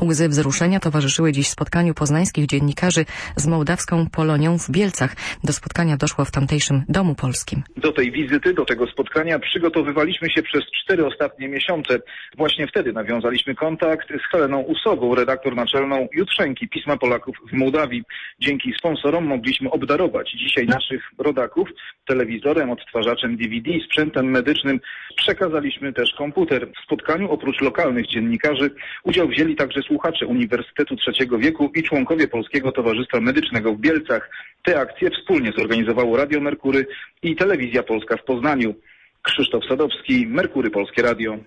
Łzy wzruszenia towarzyszyły dziś spotkaniu poznańskich dziennikarzy z mołdawską Polonią w Bielcach. Do spotkania doszło w tamtejszym Domu Polskim. Do tej wizyty, do tego spotkania przygotowywaliśmy się przez 4 ostatnie miesiące. Właśnie wtedy nawiązaliśmy kontakt z Heleną Usową, redaktor naczelną Jutrzenki, Pisma Polaków w Mołdawii. Dzięki sponsorom mogliśmy obdarować dzisiaj naszych rodaków telewizorem, odtwarzaczem DVD, sprzętem medycznym. Przekazaliśmy też komputer. W spotkaniu oprócz lokalnych dziennikarzy udział wzięli także słuchacze Uniwersytetu III wieku i członkowie Polskiego Towarzystwa Medycznego w Bielcach. Te akcje wspólnie zorganizowało Radio Merkury i Telewizja Polska w Poznaniu. Krzysztof Sadowski, Merkury Polskie Radio.